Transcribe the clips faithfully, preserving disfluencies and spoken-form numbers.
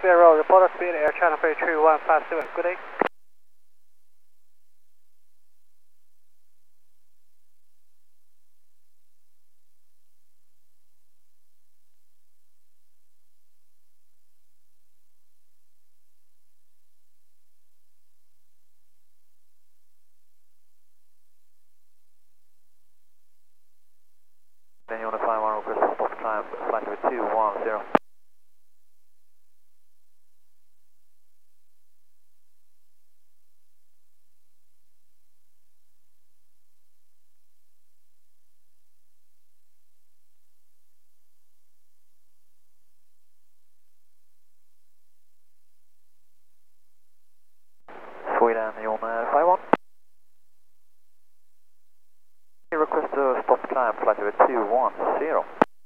Zero, report speed, Air China three three one five seven, good day. Then you want to find one request stop time, flight with two one zero. Sweden, you want to find one? You request a stop time, flight with two one zero.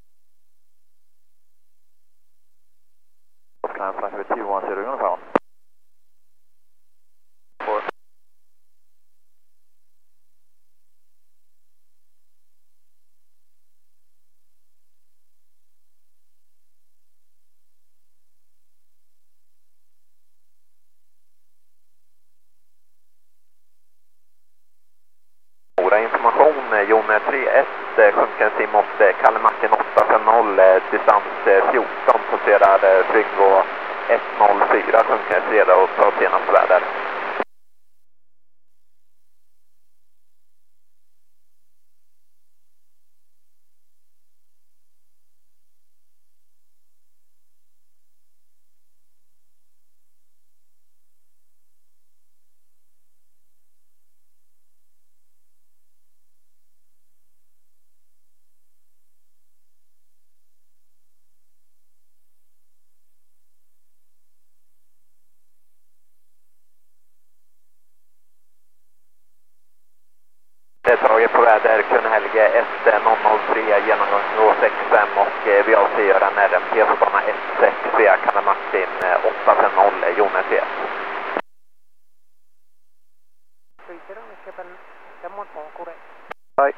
Stop time, flight with two one zero, you want to find one? Four. Stora information, Jon tre ett, sjunken sim åtta, Kalle Macken åtta fem noll, distans fjorton, passerar flygnivå ett noll fyra, sjunken fredag och tar senaste väder. Taget på väder Kunnhelge ett noll noll tre, genomgångsnivå sex fem och eh, vi avser göra en R M P på bana ett sex via Kalle Martin åtta fem noll, Jon tre ett. Hej.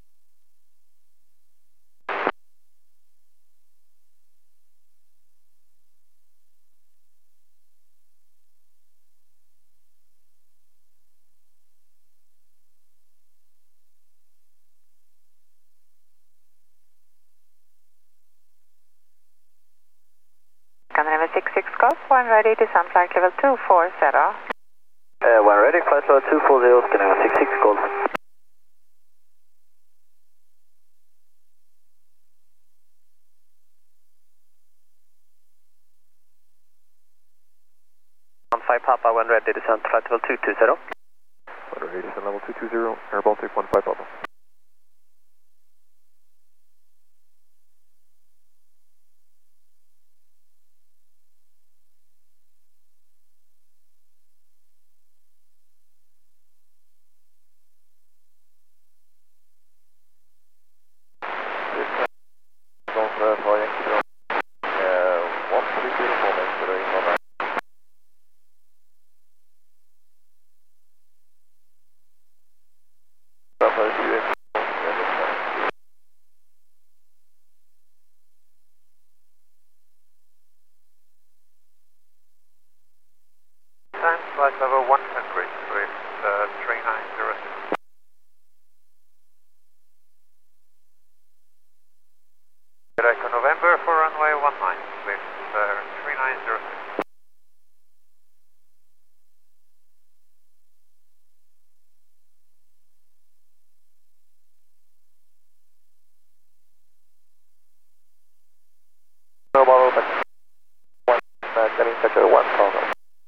Level six six Golf, one ready, descent flight level two four zero. Uh, one ready, flight level two four zero, Level six six Golf. one five Papa, one ready, descent flight level two two zero. one ready, descent level two two zero, Air Baltic one five Papa. Flight level one hundred with uh, three nine zero six. Echo November for runway one nine with uh, three nine zero six. Global one, uh, getting sector one problem.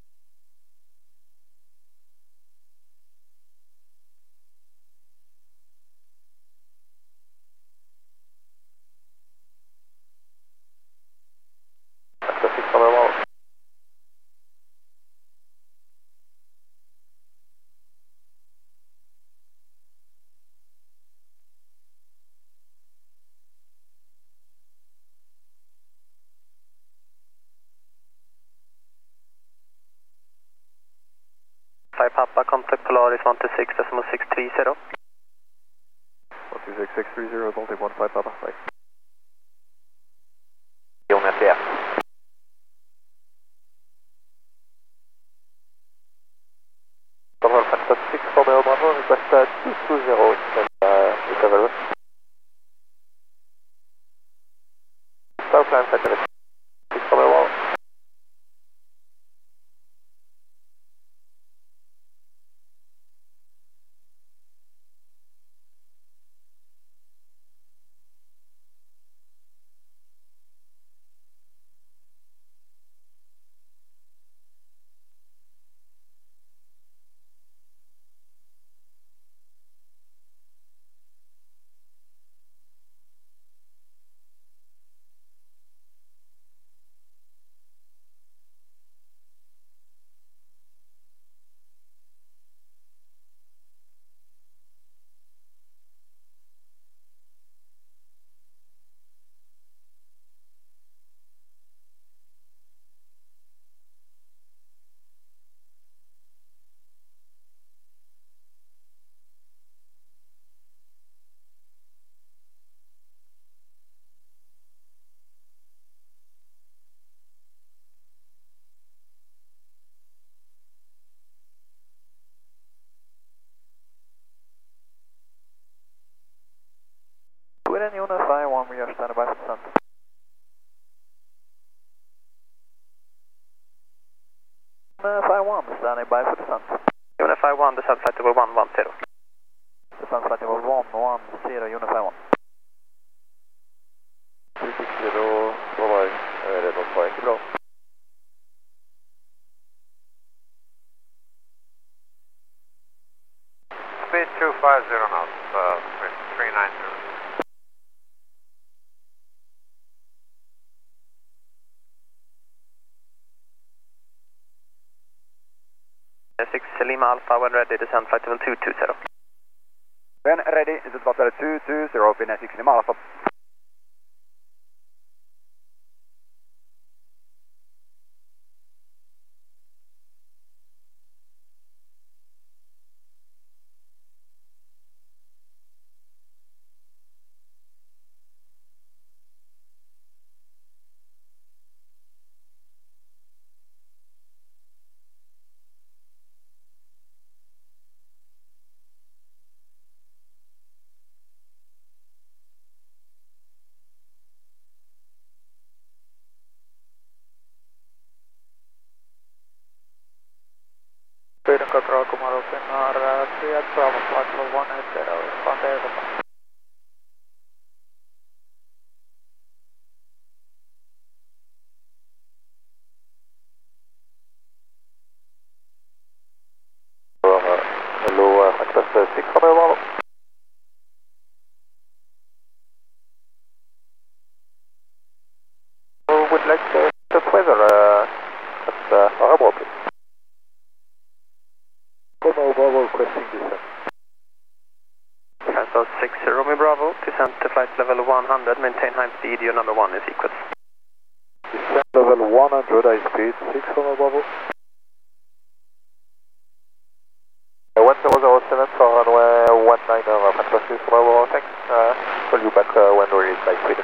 Papa, contact Polaris one two six decimal six three zero. one two six six three zero, Baltic one five Papa, bye. Jon tre ett. Delta six Romeo Bravo, request uh, two two zero instead uh, recovery. Southland Flight six Romeo Bravo. Sweden Unify one, we are standing by for descent. Unify one, standing by for descent. Unify one, descent flight level one one zero. Descent flight level one one zero, Unify one. two six zero, bye bye. Uh, det var poäng, bra. Speed two five zero knots, uh, with three nine zero. six Lima Alpha, when ready, descent flight level two two zero. When ready, is it level two two zero, Finnair six Lima Alpha. Sweden Control, Commander Finnair, three at Bravo, flight level one eight zero, respond air. Hello, uh, request six Romeo Bravo. We would like to test weather uh, at uh, Arabo, please. Romeo Bravo requesting descent. Transport six Romeo Bravo, descent to flight level one hundred, maintain high speed, your number one is equals. Descent level one hundred, high speed, six Romeo Bravo. one zero zero seven for runway one nine, uh, Francois six Romeo Bravo, thanks. Uh, call you back uh, when released by Sweden.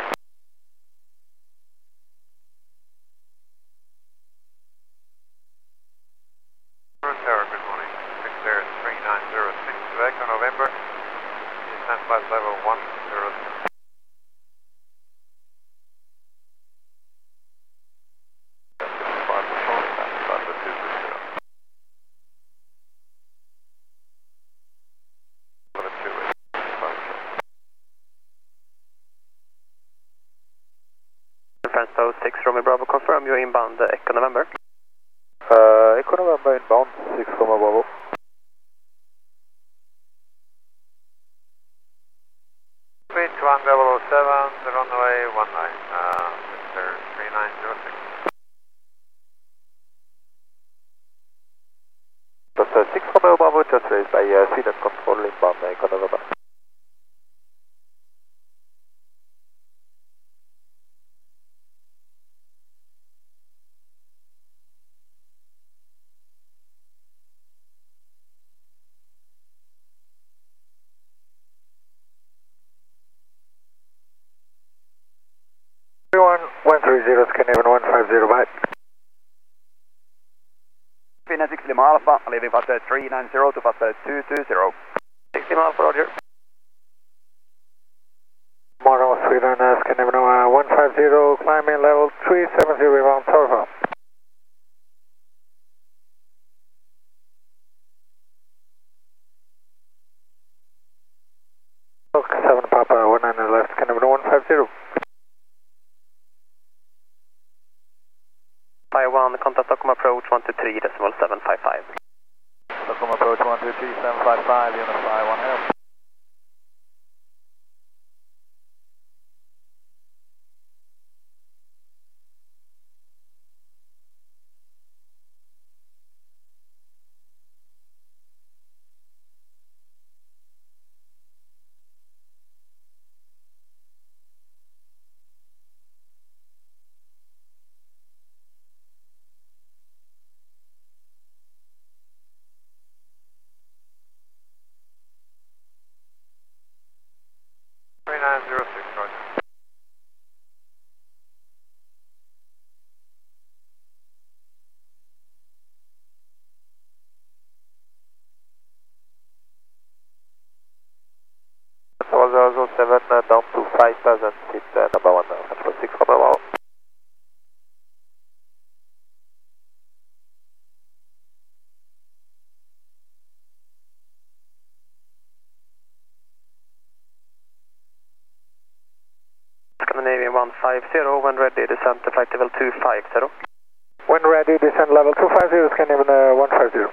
Tower, good morning. Six Air three nine zero six, Echo November. Descent flight level one zero six. Transport six Romeo Bravo, confirm your inbound uh, Echo November. Uh, Echo November inbound, six Romeo Bravo. Speed one zero zero seven, the runway one nine, uh, Victor three nine zero six. That's uh, six Romeo Bravo, just raised by uh, Sweden Control inbound, Echo November. one three zero, Scandinavian one five zero, bye. Speed three nine six Lima Alpha, leaving fast three nine zero to fast two two zero. six Lima Alpha, roger. Morgan Sweden, uh, Scandinavia one five zero, climbing level three seven zero, around Tower Farm. seven Papa, one nine left, Scandinavia one five zero. five one, contact Stockholm approach one two three decimal seven five five. Stockholm approach one two three seven five five, unit five one help. three nine zero six, roger. one zero zero seven uh, down to five thousand feet, uh, number one, uh, control six for the wall. Scandinavian one five zero, when ready, descent to flight level two five zero. When ready, descend level two five zero, Scandinavia one five zero.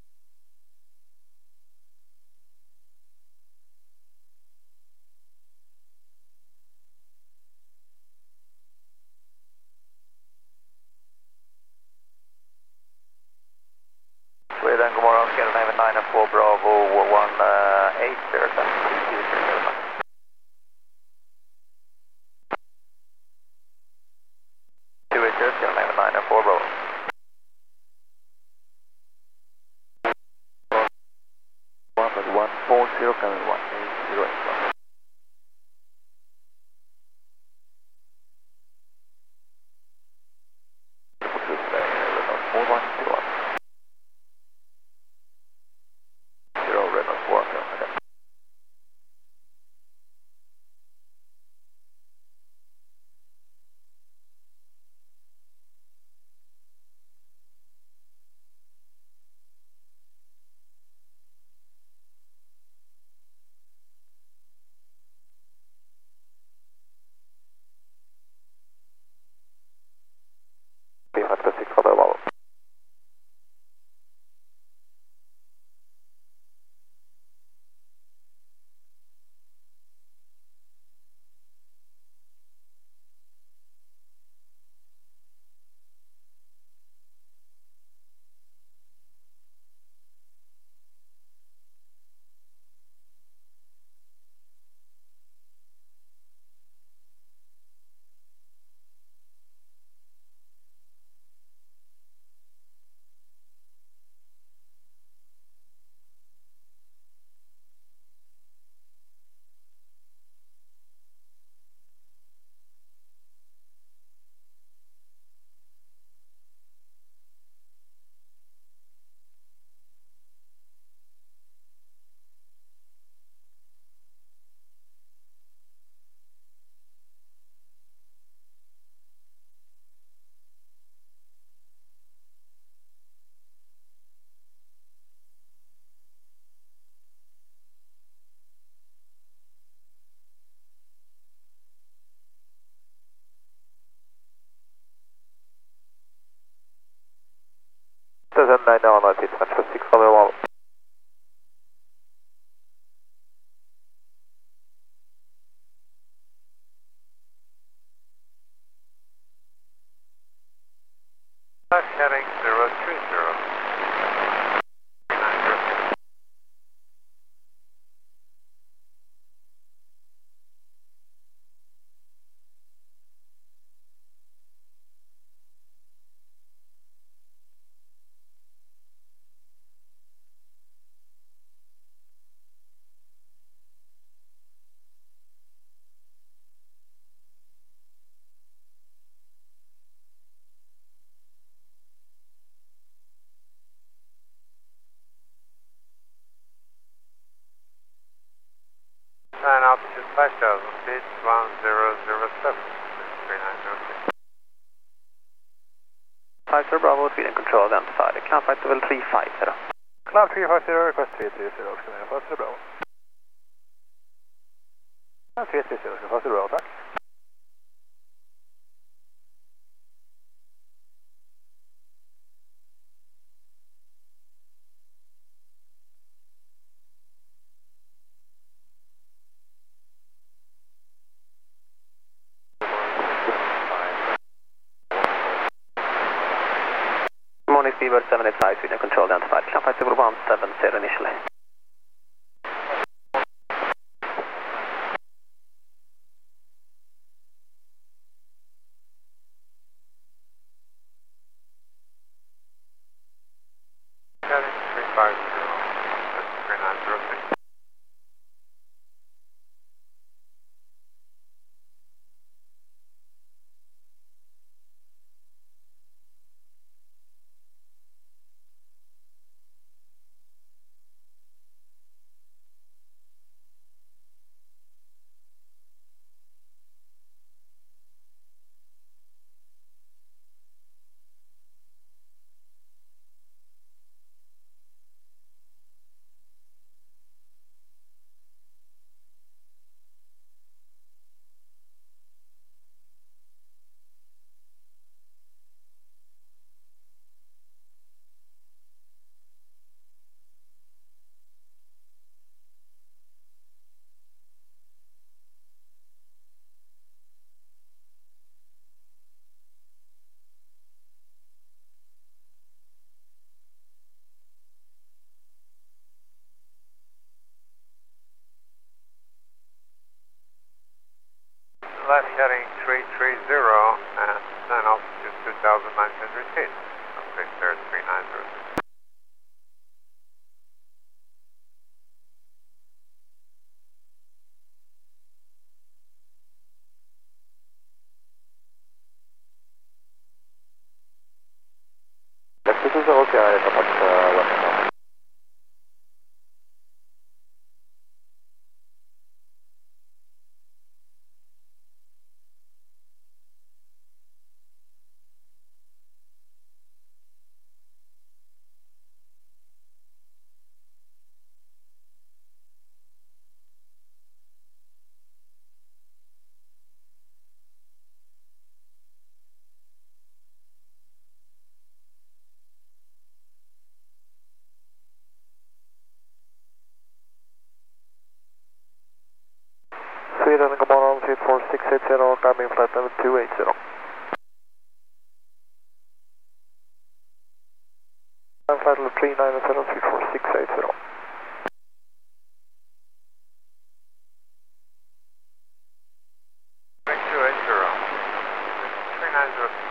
Sweden, god morgon, Scandinavian nine four Bravo one eight zero seven. two eight zero, Scandinavian nine four Bravo. one four zero, coming one eight zero eight. four one zero one. Zero, Renault four, okay. six for the wall. Doesn't nine on it, it's control six for the wall. Heading zero three zero. three nine zero six. five thousand feet, one zero zero seven, three nine zero six. five zero Bravo, Sweden Control identified. Climb flight level three five zero. Climb three five zero, request three three zero, ska ni fast Bravo. Climb three three zero, ska fast Bravo, tack. Morning Speedbird seven eight five, Sweden Control identified. Climb flight level one seven zero initially. Heading three five zero, three nine zero six. Left heading three three zero and then altitude two thousand nine hundred feet. Okay, there's three nine zero six. This is okay, I have uh, left now. Sweden, god morgon, three four six eight zero, climbing flight level two eight zero. Climb flight level three nine zero, three four six eight zero. two eight zero, three nine zero six.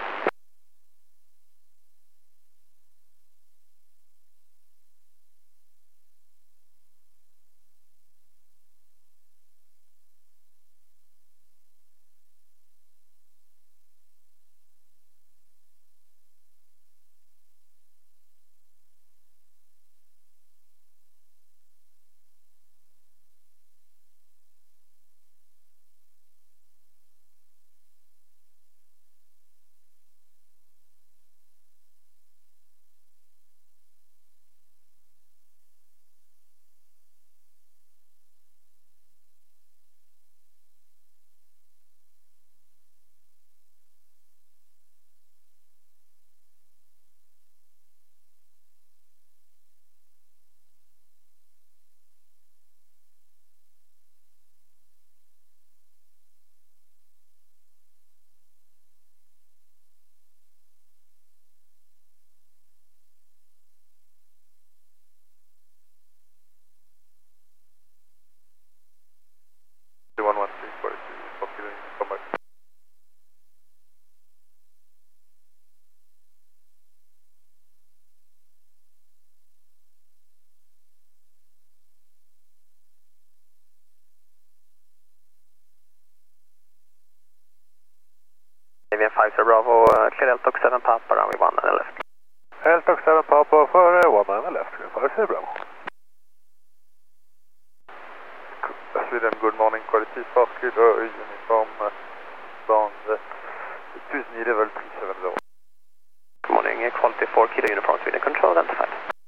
one one three four two, continuing to come back. Avian five zero Bravo, uh, clear Delta seven Papa, runway one nine left. Delta seven Papa för one nine left, five zero Bravo. Sweden, good morning, quality East Park Kilo Uniform Band two thousand level three seven zero. Good morning, quality four Kilo Uniform Sweden Control, identified.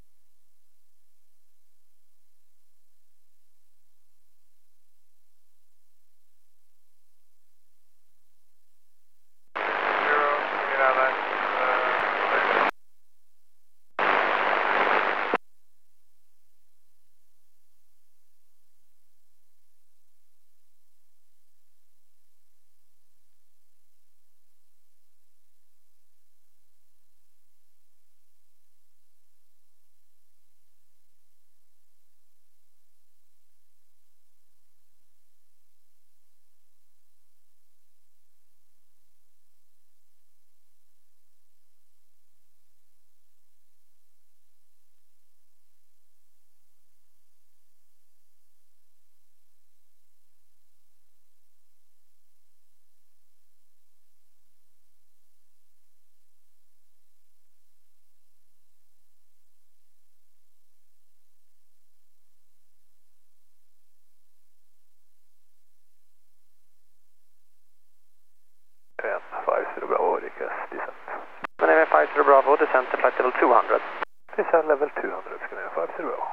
five zero Bravo, request descent. Scandinavia five zero Bravo, descent to flight level two hundred. Descent level two hundred, Scandinavia five zero Bravo.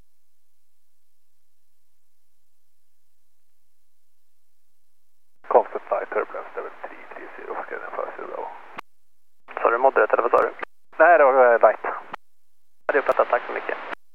Constant flight turbulence level three three zero, Scandinavia five zero Bravo. Sa du moderate eller vad sa du? Nej, det var light. Ja, det är uppfattat, tack så mycket.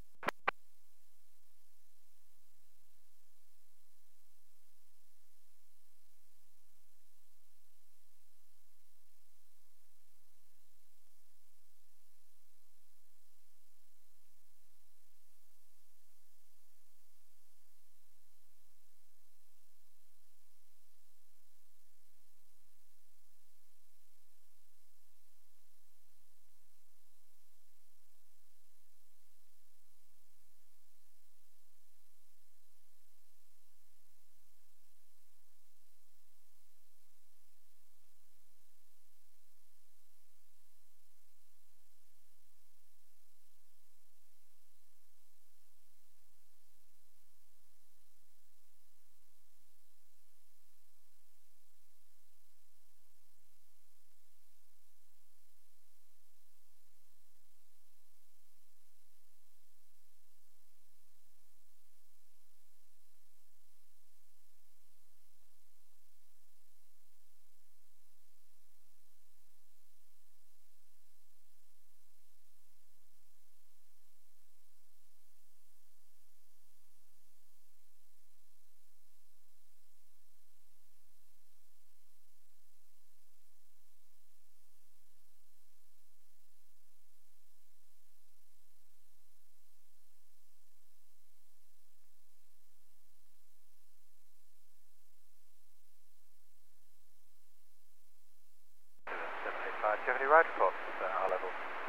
Do you have any ride reports at our level?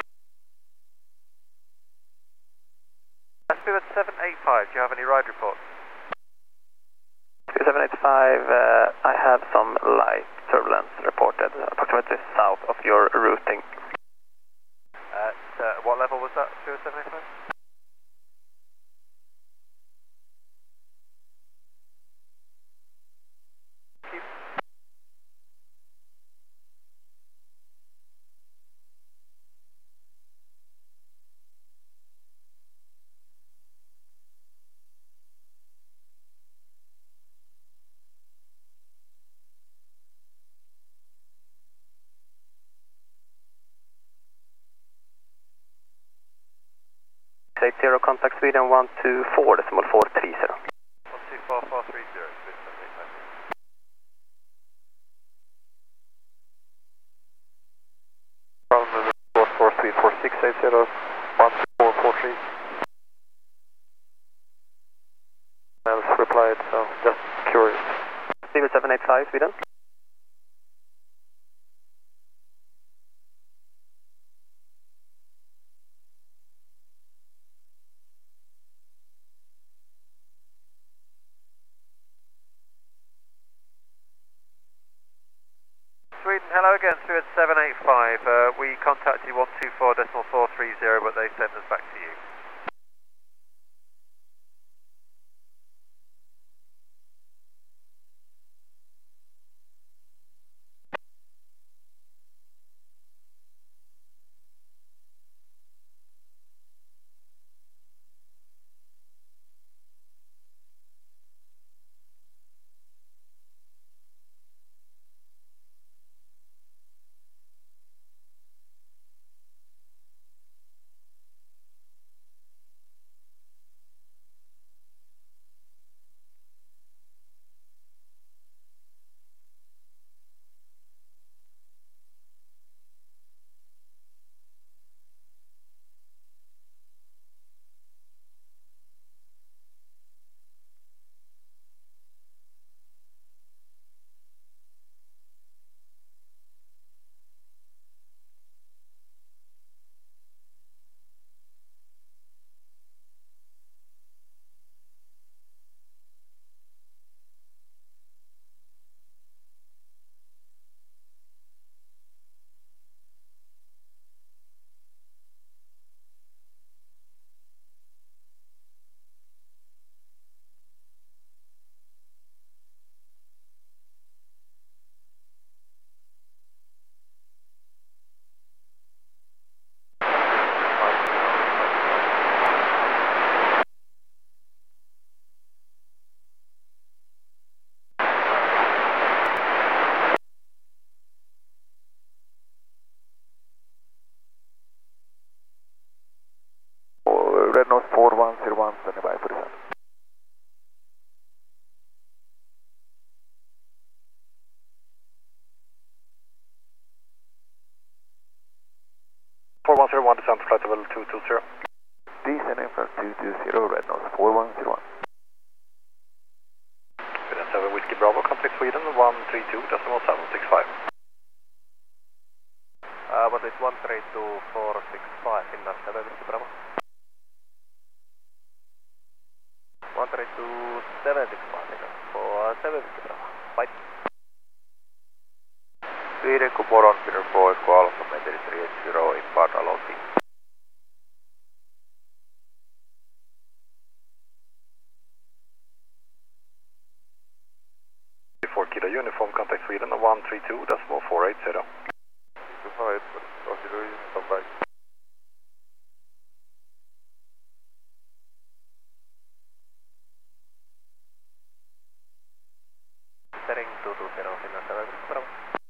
Spirit seven eight five, do you have any ride reports? seven eight five, uh, I have some light turbulence reported, approximately south of your routing. At uh, what level was that, Spirit seven eight five? eight zero, contact Sweden one two four decimal four three zero. one two four four three zero, Spirit seven eight five. From four four three four six eight zero, one two four four three. Else replied, so just curious. Spirit seven eight five, Sweden. Sweden, hello again, Spirit seven eight five. Uh, we contacted one two four decimal four three zero, but they sent us back to you. four one zero one, standing by for descent. four one zero one, descent flight level two two zero. Descending from two two zero, red nose four one zero one. Sweden seven Whiskey Bravo, contact Sweden one three two decimal seven six five. Uh, what is one three two four six five, Finland seven Whiskey Bravo? one three two seven six five, Finland for seven Whiskey Bravo. Bye. Sweden Comoron, Peter four, call from three eight zero, impart allow team. four Kilo Uniform, contact Sweden one three two decimal four eight zero. two five, consider uniform right. Setting two two zero, Finland seven Whiskey Bravo.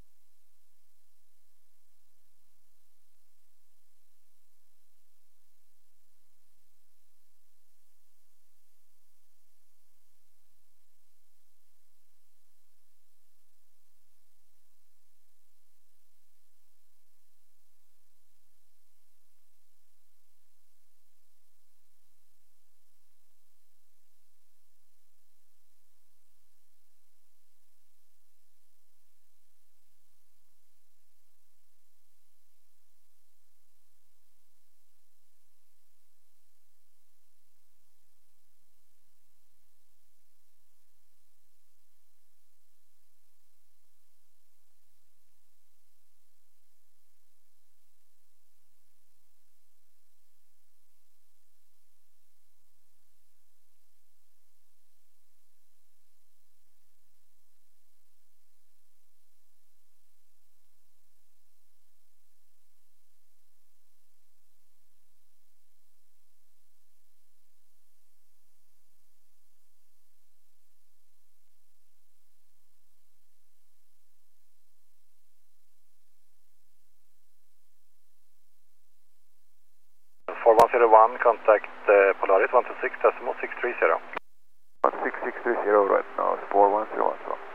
four one zero one, contact uh, Polaris one two six decimal six three zero. six six three zero, red nose four one zero one.